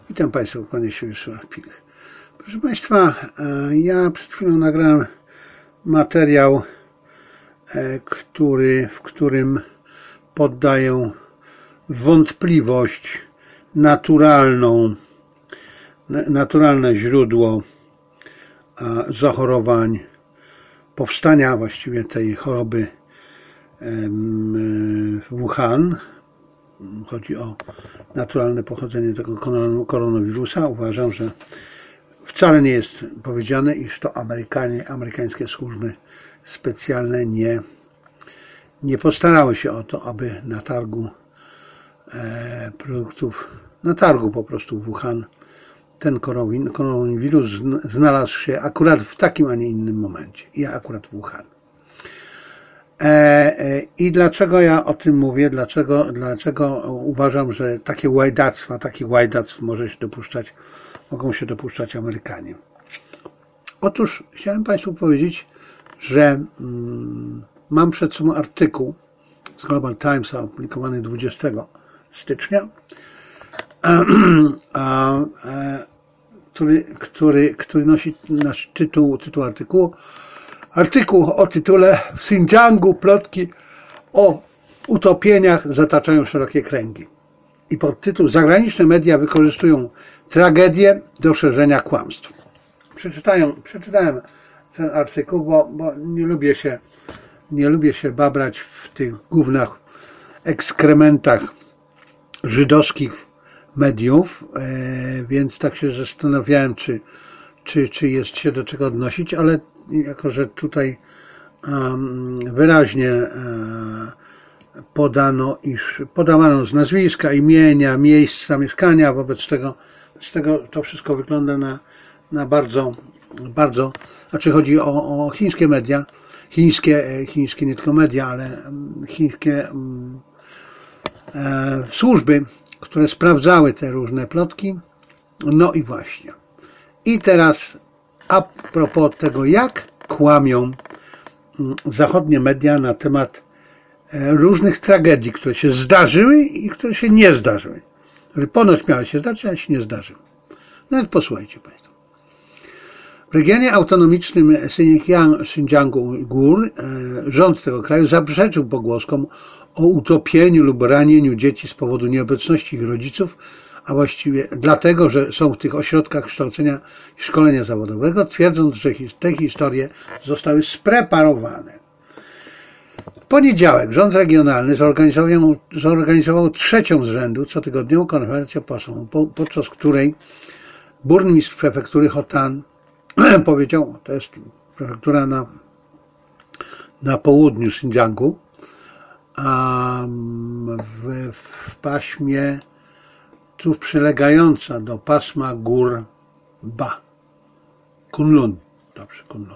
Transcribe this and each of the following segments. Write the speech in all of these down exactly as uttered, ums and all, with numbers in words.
Witam Państwa, kłaniam się Wiesław Pilch. Proszę Państwa, ja przed chwilą nagrałem materiał, który, w którym poddaję wątpliwość naturalną, naturalne źródło zachorowań, powstania właściwie tej choroby w Wuhan. Chodzi o naturalne pochodzenie tego koronawirusa. Uważam, że wcale nie jest powiedziane, iż to Amerykanie, amerykańskie służby specjalne nie, nie postarały się o to, aby na targu e, produktów, na targu po prostu w Wuhan ten koronawirus znalazł się akurat w takim, a nie innym momencie. I akurat w Wuhan. I dlaczego ja o tym mówię? Dlaczego, dlaczego uważam, że takie łajdactwa, takich łajdactw może się dopuszczać, mogą się dopuszczać Amerykanie? Otóż chciałem Państwu powiedzieć, że mm, mam przed sobą artykuł z Global Timesa opublikowany dwudziestego stycznia, a, a, a, który, który, który nosi nasz tytuł, tytuł artykułu. Artykuł o tytule "W Xinjiangu plotki o utopieniach zataczają szerokie kręgi". I podtytuł "Zagraniczne media wykorzystują tragedię do szerzenia kłamstw". Przeczytałem, przeczytałem ten artykuł, bo, bo nie lubię się, nie lubię się babrać w tych gównach, ekskrementach żydowskich mediów, e, więc tak się zastanawiałem, czy, czy, czy jest się do czego odnosić, ale jako że tutaj um, wyraźnie um, podano, iż podawano z nazwiska, imienia, miejsca mieszkania, wobec tego, z tego to wszystko wygląda na, na bardzo, bardzo, znaczy chodzi o, o chińskie media, chińskie, chińskie nie tylko media, ale chińskie um, e, służby, które sprawdzały te różne plotki. No i właśnie. I teraz a propos tego, jak kłamią zachodnie media na temat różnych tragedii, które się zdarzyły i które się nie zdarzyły. Które ponoć miały się zdarzyć, ale się nie zdarzyły. No więc posłuchajcie Państwo. W regionie autonomicznym Xinjiangu Gór rząd tego kraju zaprzeczył pogłoskom o utopieniu lub ranieniu dzieci z powodu nieobecności ich rodziców, a właściwie dlatego, że są w tych ośrodkach kształcenia i szkolenia zawodowego, twierdząc, że te historie zostały spreparowane. W poniedziałek rząd regionalny zorganizował, zorganizował trzecią z rzędu cotygodniową konferencję prasową, podczas której burmistrz prefektury Hotan powiedział, to jest prefektura na, na południu Xinjiangu, a w, w paśmie cóż przylegająca do pasma gór Ba. Kunlun. Dobrze, Kunlun.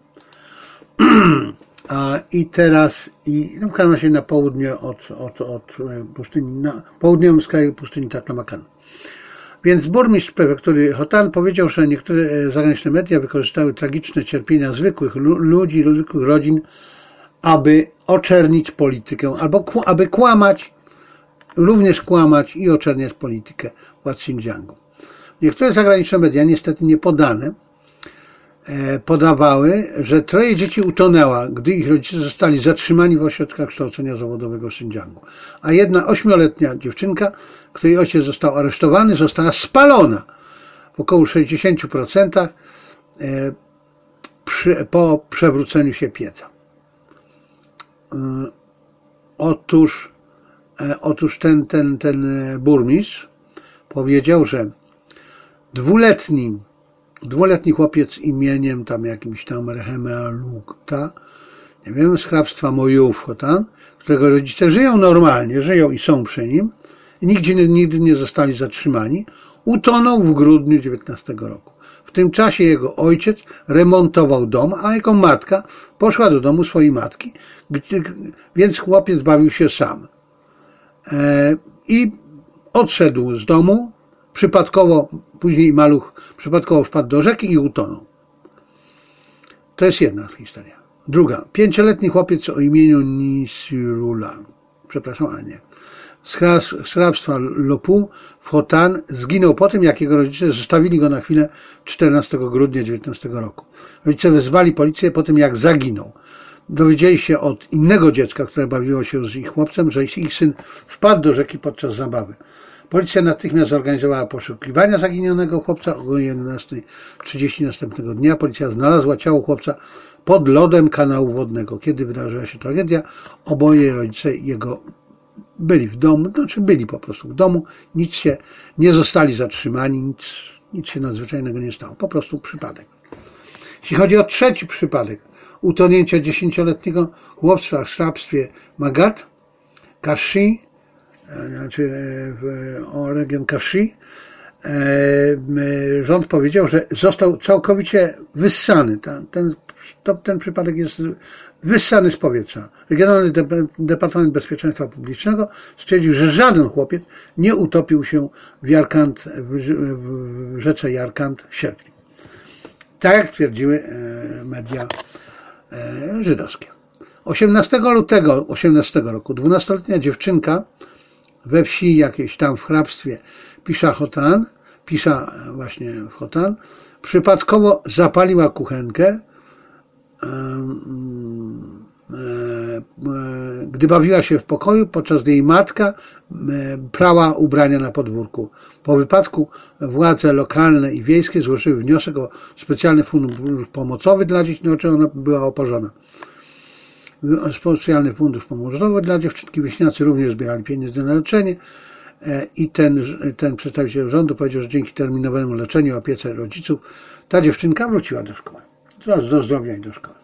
A i teraz, i no w każdym razie na południe od, od, od pustyni, na południowym skraju pustyni Taklamakan. Więc burmistrz prefektury Hotan powiedział, że niektóre zagraniczne media wykorzystały tragiczne cierpienia zwykłych ludzi, zwykłych rodzin, aby oczernić politykę, albo aby kłamać, również kłamać i oczerniać politykę władz Xinjiangu. Niektóre zagraniczne media, niestety niepodane, podawały, że troje dzieci utonęła, gdy ich rodzice zostali zatrzymani w ośrodkach kształcenia zawodowego w Xinjiangu. A jedna ośmioletnia dziewczynka, której ojciec został aresztowany, została spalona w około sześćdziesięciu procentach po przewróceniu się pieca. Otóż Otóż ten, ten, ten burmistrz powiedział, że dwuletni, dwuletni chłopiec imieniem tam jakimś tam Rehemelukta, nie wiem, z hrabstwa Mojów, Hotan, którego rodzice żyją normalnie, żyją i są przy nim, nigdzie, nigdy nie zostali zatrzymani, utonął w grudniu dziewiętnastego roku. W tym czasie jego ojciec remontował dom, a jego matka poszła do domu swojej matki, więc chłopiec bawił się sam. I odszedł z domu, przypadkowo, później maluch przypadkowo wpadł do rzeki i utonął. To jest jedna historia. Druga. Pięcioletni chłopiec o imieniu Nisirula, przepraszam, ale nie, z hrabstwa Lopu w Hotan zginął po tym, jak jego rodzice zostawili go na chwilę czternastego grudnia dziewiętnastego roku. Rodzice wezwali policję po tym, jak zaginął. Dowiedzieli się od innego dziecka, które bawiło się z ich chłopcem, że ich syn wpadł do rzeki podczas zabawy. Policja natychmiast zorganizowała poszukiwania zaginionego chłopca. O jedenastej trzydzieści następnego dnia policja znalazła ciało chłopca pod lodem kanału wodnego. Kiedy wydarzyła się tragedia, oboje rodzice jego byli w domu, znaczy byli po prostu w domu, nic się, nie zostali zatrzymani, nic, nic się nadzwyczajnego nie stało, po prostu przypadek. Jeśli chodzi o trzeci przypadek, utonięcia dziesięcioletniego chłopca w hrabstwie Magat, Kashi, znaczy w region Kashi, rząd powiedział, że został całkowicie wyssany. Ten, ten, ten przypadek jest wyssany z powietrza. Regionalny Departament Bezpieczeństwa Publicznego stwierdził, że żaden chłopiec nie utopił się w, Jarkand, w rzece Jarkand w sierpniu. Tak jak twierdziły media żydowskie. osiemnastego lutego osiemnastego roku dwunastoletnia dziewczynka we wsi jakiejś tam w hrabstwie Pisza Hotan, Pisza właśnie w Hotan, przypadkowo zapaliła kuchenkę, gdy bawiła się w pokoju, podczas gdy jej matka prała ubrania na podwórku. Po wypadku władze lokalne i wiejskie złożyły wniosek o specjalny fundusz pomocowy dla dzieci, no czy ona była oporzona. Specjalny fundusz pomocowy dla dziewczynki. Wieśniacy również zbierali pieniądze na leczenie i ten, ten przedstawiciel rządu powiedział, że dzięki terminowemu leczeniu i opiece rodziców ta dziewczynka wróciła do szkoły. Do zdrowia i do szkoły.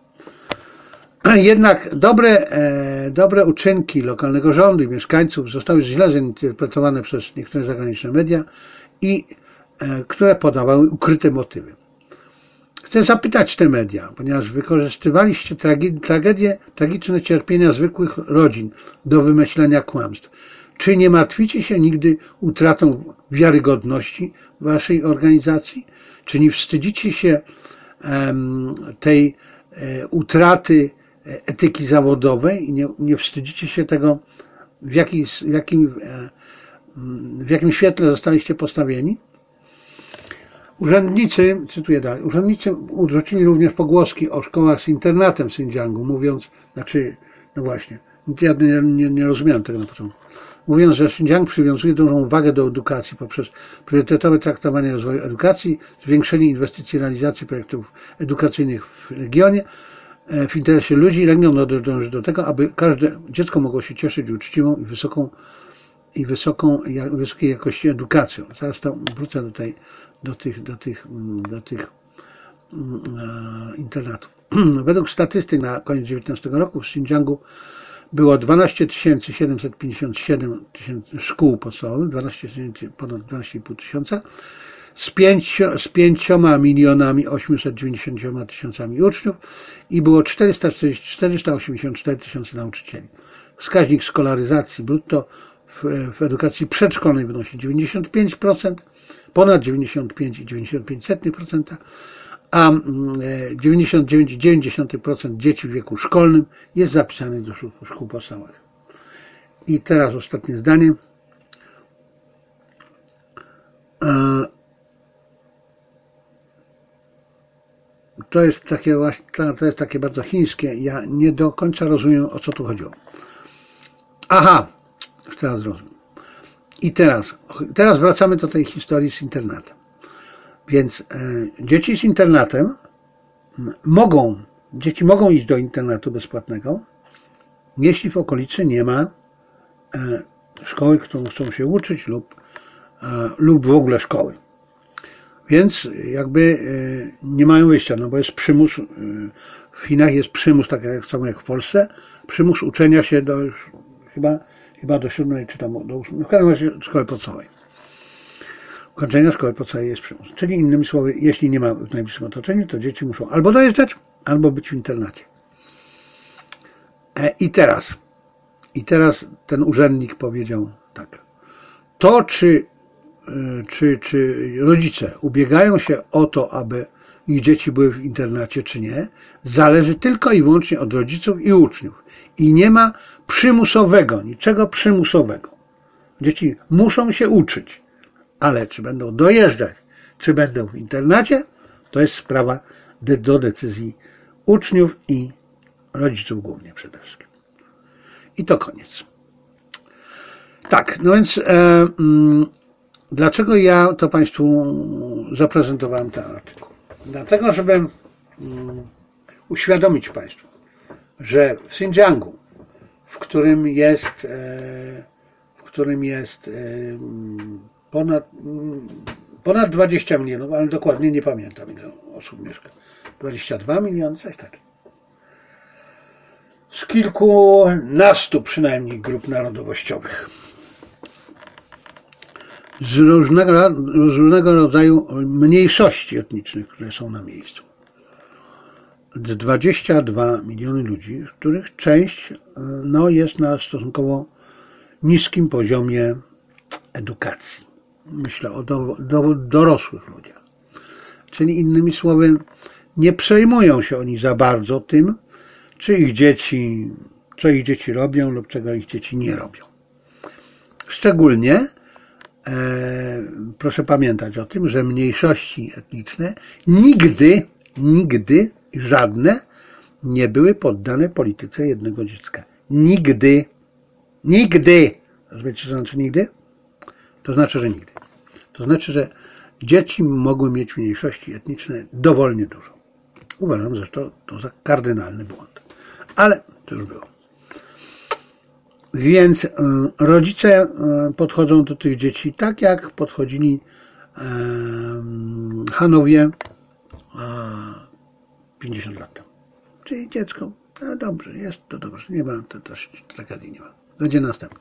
Jednak dobre, dobre uczynki lokalnego rządu i mieszkańców zostały źle zinterpretowane przez niektóre zagraniczne media i które podawały ukryte motywy. Chcę zapytać te media, ponieważ wykorzystywaliście tragedię, tragiczne cierpienia zwykłych rodzin do wymyślania kłamstw. Czy nie martwicie się nigdy utratą wiarygodności waszej organizacji? Czy nie wstydzicie się um, tej e, utraty etyki zawodowej i nie, nie wstydzicie się tego, w, jaki, w, jakim, e, w jakim świetle zostaliście postawieni? Urzędnicy, cytuję dalej, urzędnicy odrzucili również pogłoski o szkołach z internatem w Xinjiangu, mówiąc, znaczy, no właśnie, ja nie, nie, nie rozumiałem tego na początku, mówiąc, że Xinjiang przywiązuje dużą wagę do edukacji poprzez priorytetowe traktowanie rozwoju edukacji, zwiększenie inwestycji, realizacji projektów edukacyjnych w regionie, w interesie ludzi. Region dąży do tego, aby każde dziecko mogło się cieszyć uczciwą i wysoką, i wysoką, wysokiej jakości edukacją. Zaraz to wrócę do tej, do tych, do tych, do tych e, internatów. Według statystyk na koniec dziewiętnastego roku w Xinjiangu było dwanaście tysięcy siedemset pięćdziesiąt siedem tysięcy szkół podstawowych, dwanaście tysięcy, ponad dwanaście i pół tysiąca, z, pięcio, z pięcioma milionami osiemset dziewięćdziesięcioma tysiącami uczniów i było czterysta osiemdziesiąt cztery tysiące nauczycieli. Wskaźnik skolaryzacji brutto w, w edukacji przedszkolnej wynosi dziewięćdziesiąt pięć procent, ponad dziewięćdziesiąt pięć przecinek dziewięćdziesiąt pięć procent, a dziewięćdziesiąt dziewięć przecinek dziewięćdziesiąt procent dzieci w wieku szkolnym jest zapisanych do szkół, szkół podstawowych. I teraz ostatnie zdanie. To jest takie właśnie, to jest takie bardzo chińskie. Ja nie do końca rozumiem, o co tu chodziło. Aha, już teraz rozumiem. I teraz, teraz wracamy do tej historii z internatem. Więc e, dzieci z internatem mogą, dzieci mogą iść do internatu bezpłatnego, jeśli w okolicy nie ma e, szkoły, którą chcą się uczyć lub, e, lub w ogóle szkoły. Więc jakby e, nie mają wyjścia, no bo jest przymus, e, w Chinach jest przymus, tak jak samo jak w Polsce, przymus uczenia się do już chyba, chyba do siódmej czy tam do ósmej, w każdym razie szkoły podstawowej. Ukończenia szkoły podstawowej jest przymus. Czyli innymi słowy, jeśli nie ma w najbliższym otoczeniu, to dzieci muszą albo dojeżdżać, albo być w internacie. E, I teraz, i teraz ten urzędnik powiedział tak. To, czy, czy, czy rodzice ubiegają się o to, aby ich dzieci były w internacie, czy nie, zależy tylko i wyłącznie od rodziców i uczniów. I nie ma przymusowego, niczego przymusowego. Dzieci muszą się uczyć, ale czy będą dojeżdżać, czy będą w internacie, to jest sprawa do decyzji uczniów i rodziców głównie przede wszystkim. I to koniec. Tak, no więc e, m, dlaczego ja to Państwu zaprezentowałem ten artykuł? Dlatego, żeby m, uświadomić Państwu, że w Xinjiangu, w którym jest, e, w którym jest e, ponad, ponad dwadzieścia milionów, ale dokładnie nie pamiętam, ile osób mieszka. dwadzieścia dwa miliony, coś takiego. Z kilkunastu przynajmniej grup narodowościowych. Z różnego, z różnego rodzaju mniejszości etnicznych, które są na miejscu. dwadzieścia dwa miliony ludzi, z których część no, jest na stosunkowo niskim poziomie edukacji. Myślę o do, do, dorosłych ludziach. Czyli innymi słowy, nie przejmują się oni za bardzo tym, czy ich dzieci, co ich dzieci robią lub czego ich dzieci nie robią. Szczególnie e, proszę pamiętać o tym, że mniejszości etniczne nigdy, nigdy żadne nie były poddane polityce jednego dziecka. Nigdy. Nigdy. Wiecie, co znaczy nigdy? To znaczy, że nigdy. To znaczy, że dzieci mogły mieć mniejszości etniczne dowolnie dużo. Uważam, że to, to za kardynalny błąd. Ale to już było. Więc y, rodzice y, podchodzą do tych dzieci tak, jak podchodzili y, Hanowie y, pięćdziesiąt lat temu. Czyli dziecko, no dobrze, jest to dobrze, nie ma, to też tragedii nie ma. Będzie następne.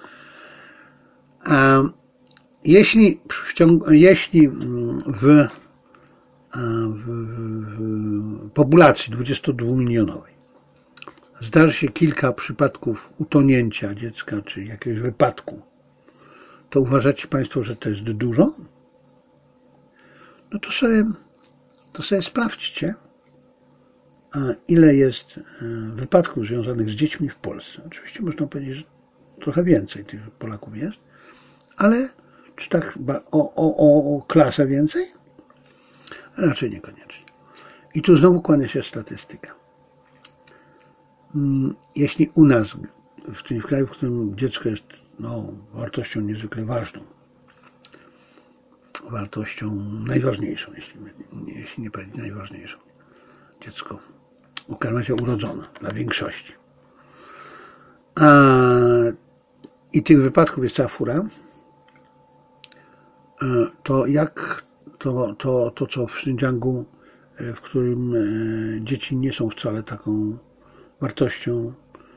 A jeśli w, ciągu, jeśli w, w, w populacji dwudziestodwumilionowej zdarzy się kilka przypadków utonięcia dziecka, czy jakiegoś wypadku, to uważacie Państwo, że to jest dużo? No to sobie, to sobie sprawdźcie, ile jest wypadków związanych z dziećmi w Polsce. Oczywiście można powiedzieć, że trochę więcej tych Polaków jest, ale czy tak o, o, o klasę więcej? Raczej niekoniecznie. I tu znowu kłania się statystyka. Jeśli u nas, w tym kraju, w którym dziecko jest no, wartością niezwykle ważną, wartością najważniejszą, jeśli, jeśli nie powiedzieć najważniejszą, dziecko ukarma się urodzone dla większości. A, I tych wypadków jest cała fura, to jak to, to, to co w Xinjiangu, w którym dzieci nie są wcale taką wartością,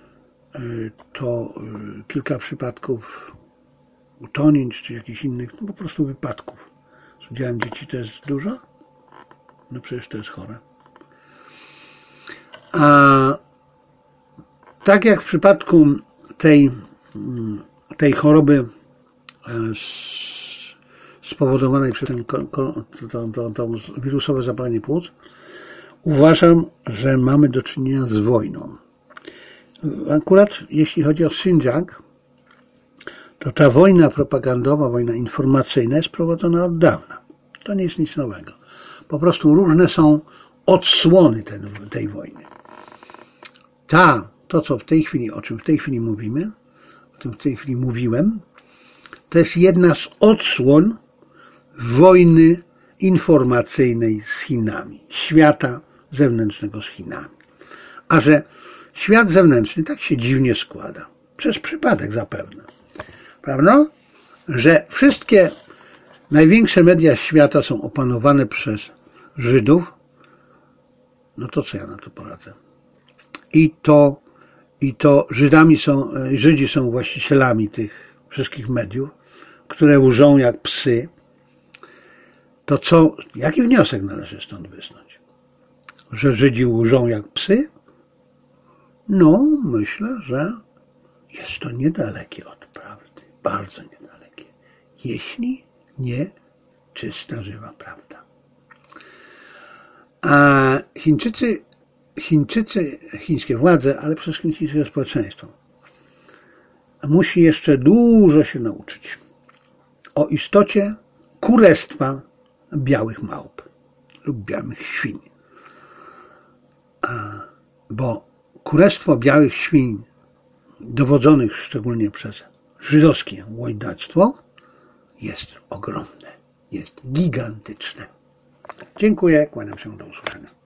to kilka przypadków utonięć czy jakichś innych, no po prostu wypadków z udziałem dzieci to jest dużo? No przecież to jest chore. A tak jak w przypadku tej, tej choroby spowodowanej przez ten, to, to, to wirusowe zapalenie płuc, uważam, że mamy do czynienia z wojną. Akurat jeśli chodzi o Xinjiang, to ta wojna propagandowa, wojna informacyjna jest prowadzona od dawna. To nie jest nic nowego. Po prostu różne są odsłony tej, tej wojny. Ta, to co w tej chwili, o czym w tej chwili mówimy, o czym w tej chwili mówiłem, to jest jedna z odsłon wojny informacyjnej z Chinami, świata zewnętrznego z Chinami. A że świat zewnętrzny tak się dziwnie składa, przez przypadek zapewne, prawda? Że wszystkie największe media świata są opanowane przez Żydów, no to co ja na to poradzę? I to, i to Żydami są, Żydzi są właścicielami tych wszystkich mediów, które łżą jak psy. To co, jaki wniosek należy stąd wysnuć? Że Żydzi łżą jak psy? No, myślę, że jest to niedalekie od prawdy. Bardzo niedalekie. Jeśli nie czysta, żywa prawda. A Chińczycy, Chińczycy, chińskie władze, ale przede wszystkim chińskie społeczeństwo, musi jeszcze dużo się nauczyć o istocie kurestwa białych małp lub białych świń. Bo kurestwo białych świń, dowodzonych szczególnie przez żydowskie łajdactwo, jest ogromne, jest gigantyczne. Dziękuję, kłaniam się, do usłyszenia.